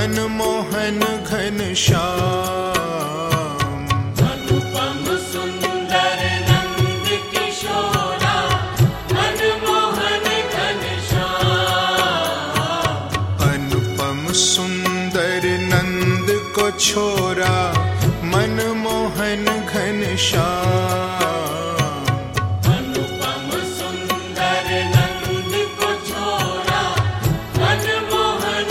मनमोहन घनश्याम। अनुपम सुंदर नंद किशोरा मनमोहन घनश्याम। अनुपम सुंदर नंद को छोरा मनमोहन घनश्याम। अनुपम सुंदर नंद को छोरा मनमोहन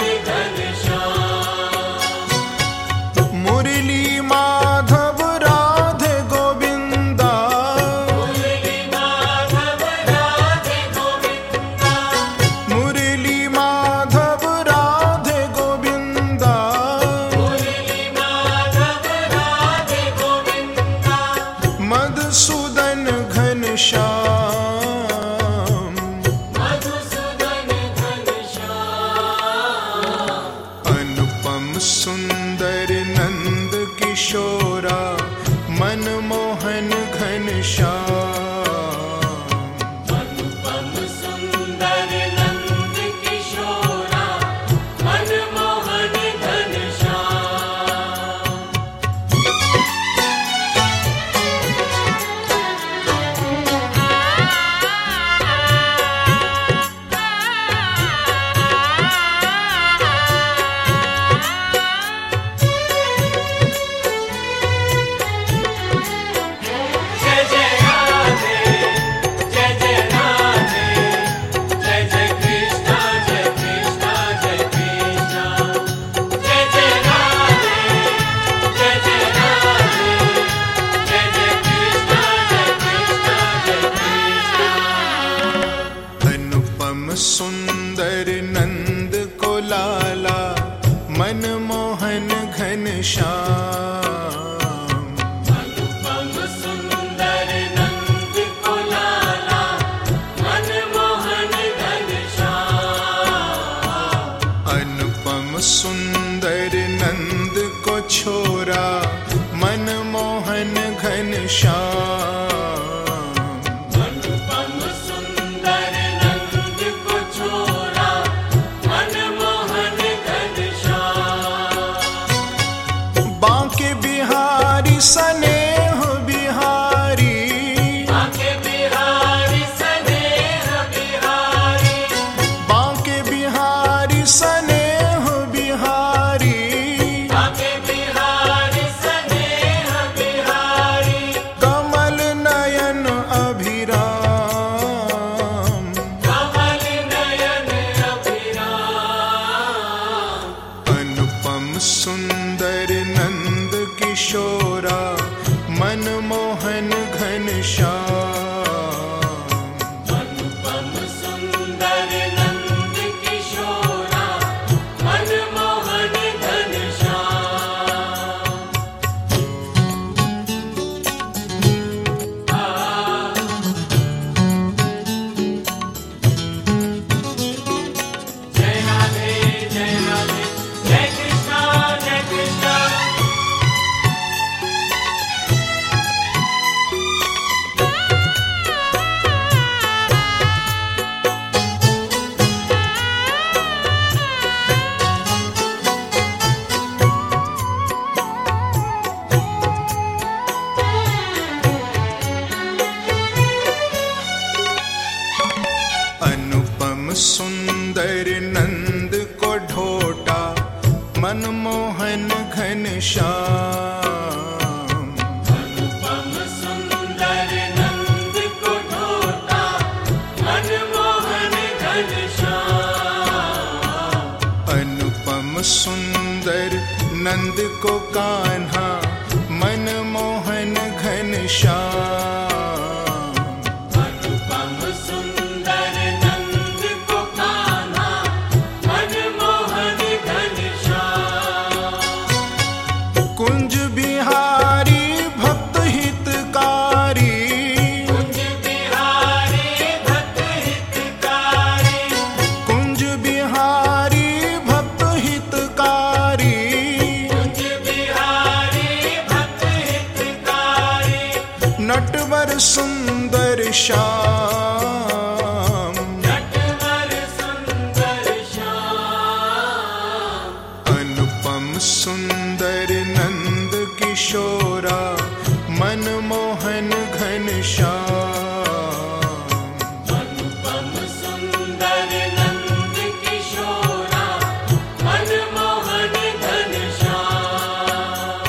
घनश्याम। मुरली माधव राधे गोविंदा। मुरली माधव राधे गोविंदा। मुरली माधव राधे गोविंदा। मुरली माधव राधे गोविंदा। मधुसूदन घनश्याम। मधुसूदन घनश्याम। अनुपम सुंदर नंद किशोरा मनमोहन घनश्याम। अनुपम सुंदर नंद किशोरा मनमोहन घनश्याम। जय जय राधे जय जय राधे जय जय कृष्णा जय कृष्णा जय कृष्णा। जय जय राधे जय जय राधे जय जय कृष्णा जय कृष्णा जय कृष्णा। अनुपम सुंदर नंद को लाला मनमोहन घनश्याम। अनुपम सुंदर नंद को लाला मनमोहन घनश्याम। अनुपम सुंदर नंद को छोरा मनमोहन घनश्याम। अनुपम सुंदर नंद को छोरा मनमोहन घनश्याम। बांके बिहारी स्नेह बिहारी। बांके बिहारी स्नेह बिहारी। बांके बिहारी स्नेह बिहारी। बांके बिहारी स्नेह बिहारी। कमल नयन अभिराम। कमल नयन अभिराम। अनुपम सुंदर नंद किशोरा मनमोहन घनश्याम। अनुपम सुंदर नंद किशोरा मनमोहन घनश्याम। जय राधे जय राधे जय कृष्णा जय कृष्णा। अनुपम सुंदर नंद को ढोटा मनमोहन घनश्याम। अनुपम सुंदर नंद को ढोटा मनमोहन घनश्याम। अनुपम सुंदर नंद को कान्हा मनमोहन घनश्याम। अनुपम सुंदर नंद को कान्हा मनमोहन घनश्याम। कुंज बिहारी भक्त हितकारी। कुंज बिहारी भक्त हितकारी। कुंज बिहारी भक्त हितकारी। कुंज बिहारी भक्त हितकारी। सुंदर नंद किशोरा मनमोहन घनश्याम। अनुपम सुंदर नंद किशोरा मनमोहन घनश्याम।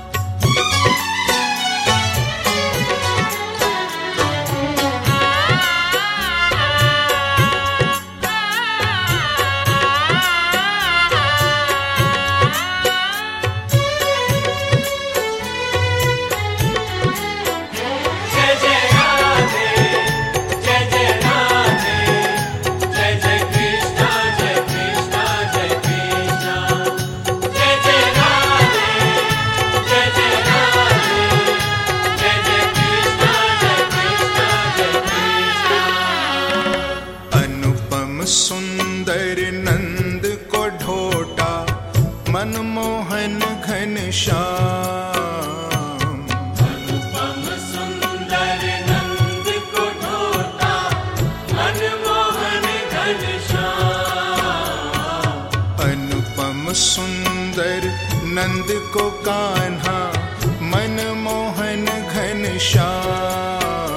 सुंदर नंद को ढोटा मनमोहन घनश्याम। अनुपम सुंदर नंद को ढोटा मनमोहन घनश्याम। अनुपम सुंदर नंद को कान्हा मनमोहन घनश्याम।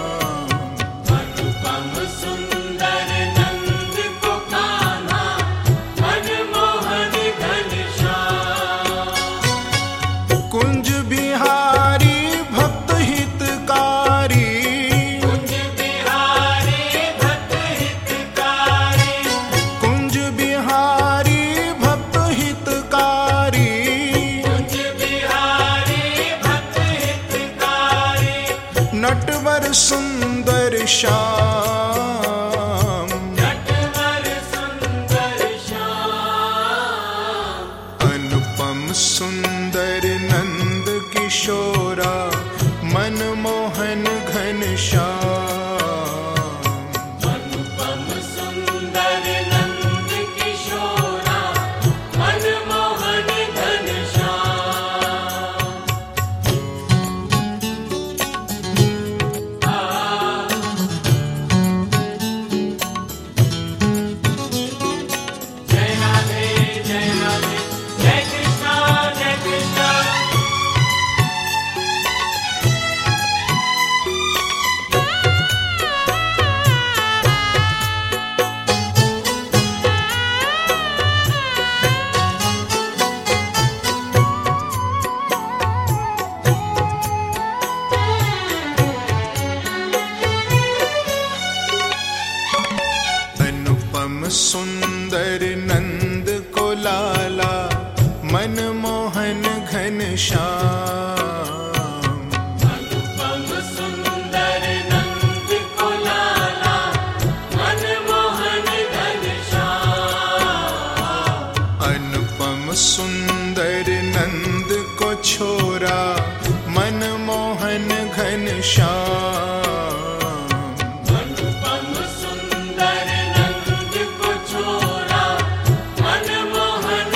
कुंज बिहारी भक्त हितकारी, कुंज बिहारी भक्त हितकारी। कुंज बिहारी भक्त हितकारी। कुंज बिहारी भक्त हितकारी। नटवर सुंदर श्याम। नटवर सुंदर श्याम। अनुपम सुंदर नंद किशोरा मनमोहन घनश्याम। अनुपम सुंदर नंद किशोरा मनमोहन घनश्याम। जय राधे जय राधे, जय कृष्णा जय कृष्णा। अनुपम सुंदर नंद को लाला मनमोहन घनश्याम। अनुपम सुंदर नंद को लाला मनमोहन घनश्याम। अनुपम सुंदर नंद को छोरा मनमोहन घनश्याम। अनुपम सुंदर नंद को छोरा मनमोहन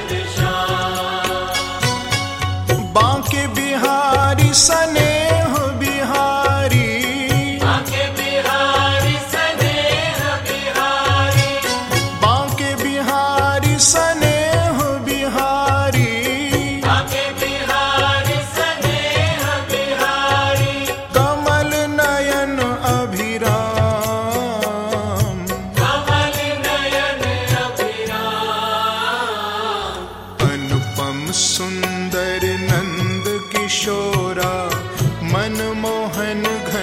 घनश्याम। बांके बिहारी स्नेह बिहारी। बांके बिहारी स्नेह बिहारी। बांके बिहारी स्नेह बिहारी। बांके बिहारी स्नेह बिहारी। कमल नयन अभिराम। कमल नयन अभिराम। अनुपम सुंदर नंद किशोरा मनमोहन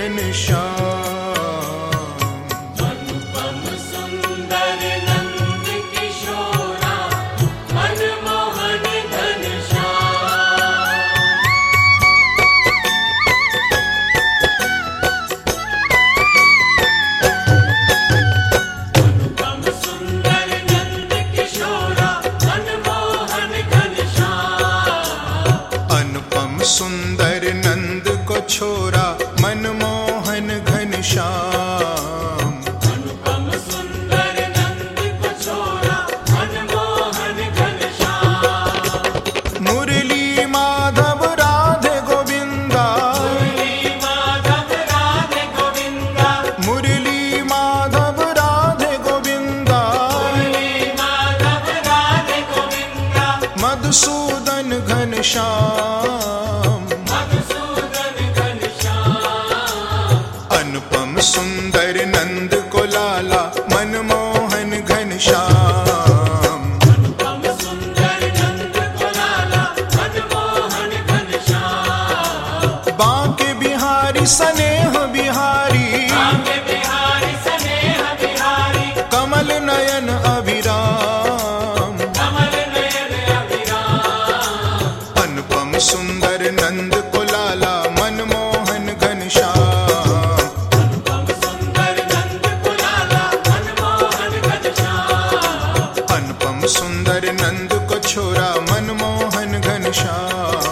घनश्याम। अनुपम सुंदर नंद किशोरा मनमोहन घनश्याम। अनुपम सुंदर नंद किशोरा मनमोहन घनश्याम। अनुपम सुंदर नंद को छोरा मनमोहन मधुसूदन घनश्याम, मधुसूदन घनश्याम, अनुपम सुंदर नंद को लाला मनमोहन घनश्याम, अनुपम सुंदर नंद को लाला मनमोहन घनश्याम, बांके बिहारी स्नेह बिहारी, बांके बिहारी स्नेह बिहारी, कमल नयन अभिराम, कमल नयन अभिराम, अनुपम सुंदर नंद को लाला मनमोहन घनश्याम, अनुपम सुंदर नंद को लाला मनमोहन घनश्याम, अनुपम सुंदर नंद को छोरा मनमोहन घनश्याम।